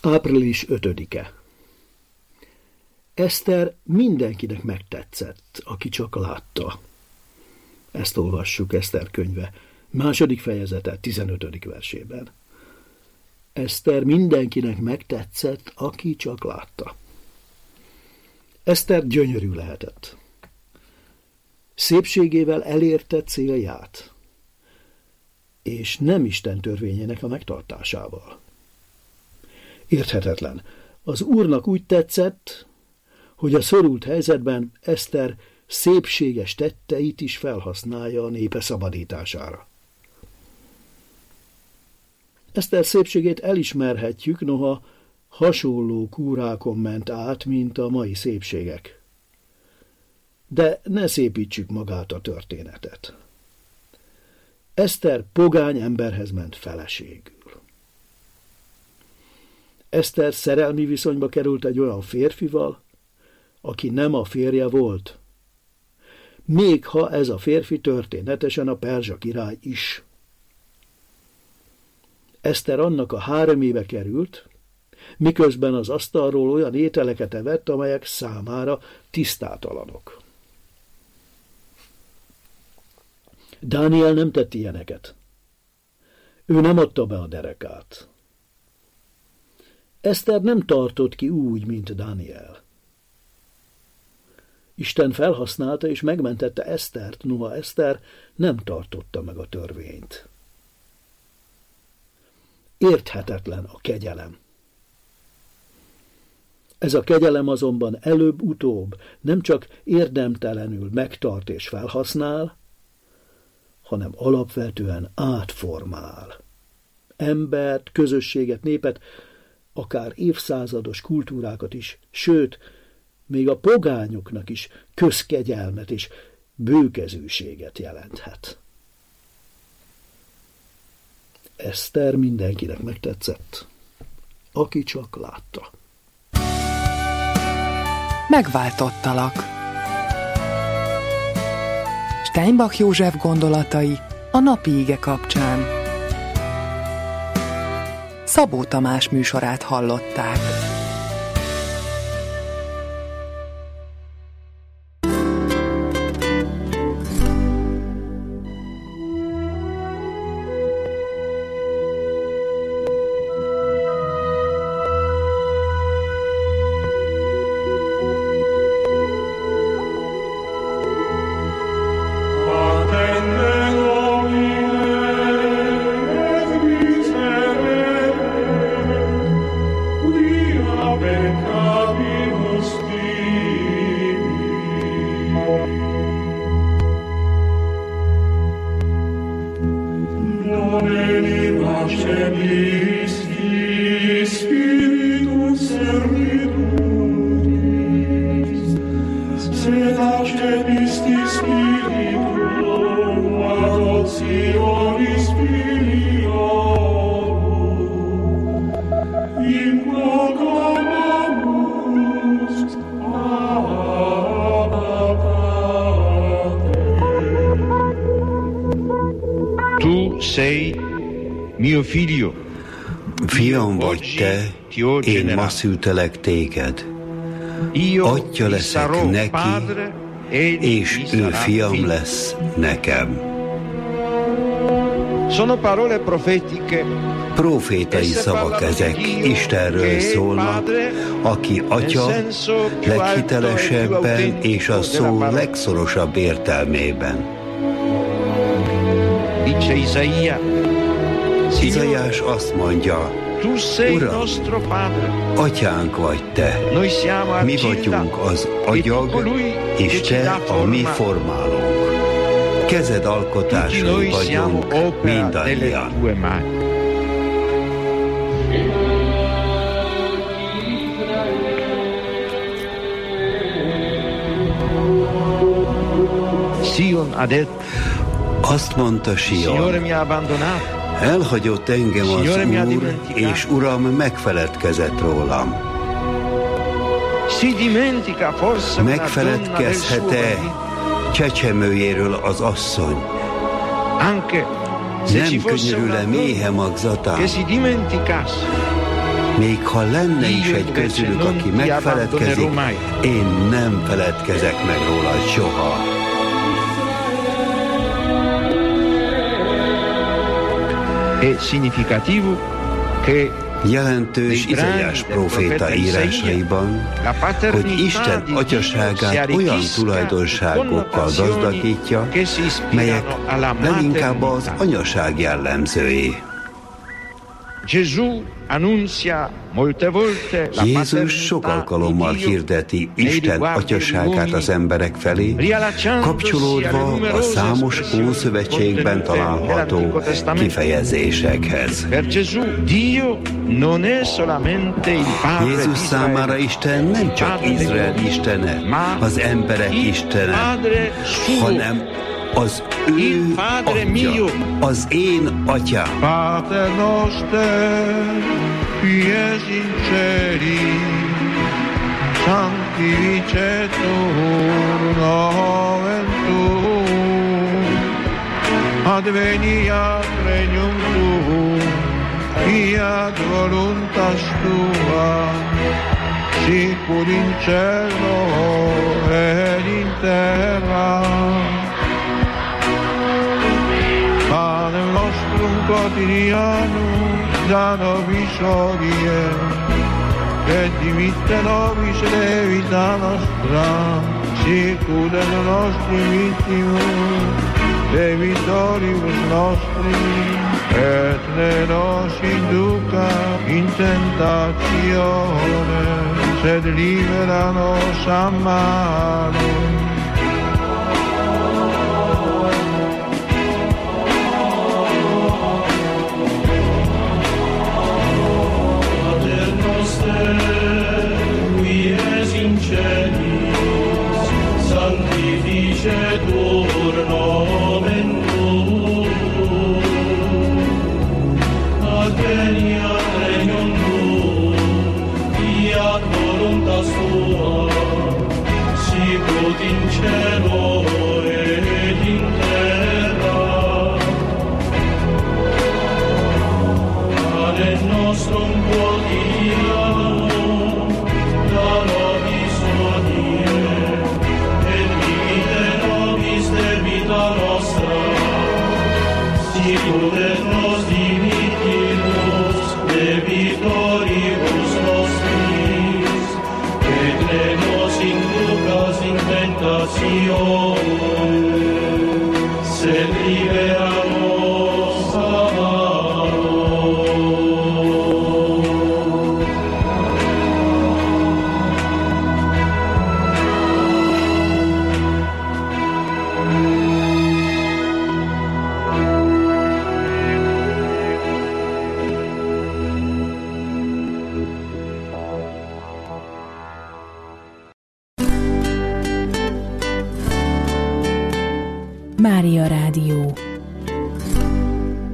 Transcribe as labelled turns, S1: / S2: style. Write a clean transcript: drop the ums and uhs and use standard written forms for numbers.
S1: Április 5-e. Eszter mindenkinek megtetszett, aki csak látta. Ezt olvassuk Eszter könyve 2. fejezete 15. versében. Eszter mindenkinek megtetszett, aki csak látta. Eszter gyönyörű lehetett. Szépségével elérte célját, és nem Isten törvényének a megtartásával. Érthetetlen. Az Úrnak úgy tetszett, hogy a szorult helyzetben Eszter szépséges tetteit is felhasználja a népe szabadítására. Eszter szépségét elismerhetjük, noha hasonló kúrákon ment át, mint a mai szépségek. De ne szépítsük magát a történetet. Eszter pogány emberhez ment feleségül. Eszter szerelmi viszonyba került egy olyan férfival, aki nem a férje volt, még ha ez a férfi történetesen a perzsa király is. Eszter annak a háremébe került, miközben az asztalról olyan ételeket evett, amelyek számára tisztátalanok. Dániel nem tett ilyeneket. Ő nem adta be a derekát. Eszter nem tartott ki úgy, mint Dániel. Isten felhasználta és megmentette Esztert, noha Eszter nem tartotta meg a törvényt. Érthetetlen a kegyelem. Ez a kegyelem azonban előbb-utóbb nem csak érdemtelenül megtart és felhasznál, hanem alapvetően átformál. Embert, közösséget, népet, akár évszázados kultúrákat is, sőt, még a pogányoknak is közkegyelmet és bőkezűséget jelenthet. Eszter mindenkinek megtetszett, aki csak látta.
S2: Megváltottalak. Steinbach József gondolatai a napi ige kapcsán. Szabó Tamás műsorát hallották.
S3: Fiam vagy te, én ma szültelek téged. Atya leszek neki, és ő fiam lesz nekem. Profétai szavak ezek, Istenről szólnak, aki atya leghitelesebben és a szó legszorosabb értelmében. Izaiás azt mondja, Uram, atyánk vagy te, mi vagyunk az agyag, és te a mi formálónk. Kezed alkotásai vagyunk mindannyian. Azt mondta Sion, elhagyott engem az Úr, és Uram megfeledkezett rólam. Megfeledkezhet-e csecsemőjéről az asszony? Nem könyörül-e méhe magzatán? Még ha lenne is egy közülük, aki megfeledkezik, én nem feledkezek meg rólad soha.
S4: È significativo che
S3: jelentős Izaiás próféta írásaiban, hogy Isten atyaságát olyan tulajdonságokkal gazdagítja, melyek leginkább az anyaság jellemzői. Jézus sok alkalommal hirdeti Isten atyaságát az emberek felé, kapcsolódva a számos Ószövetségben található kifejezésekhez. Jézus számára Isten nem csak Izrael istene, az emberek istene, hanem az ő atya, az én atyám.
S5: Pater noster, qui es in celi, sanctificetur nomen tuum, adveniat regnum tuum, fiat voluntas tua, sicur in cielo et in terra. Panem nostrum quotidianum da nobis hodie, et dimitte nobis debita nostra, sicut et nostri vittimus debitoribus nostri, et ne nos induca in tentatione, sed libera nos a malo.
S6: Sanctificetur nomen tuum, adveniat regnum tuum, fiat voluntas tua, sicut in cielo et in terra. Panem nostrum quotidianum da nobis hodie, debita nostra, sicut et nos dimittimus debitoribus nostris, et ne nos inducas in tentatione, sed libera nos a malo.
S7: Mária Rádió.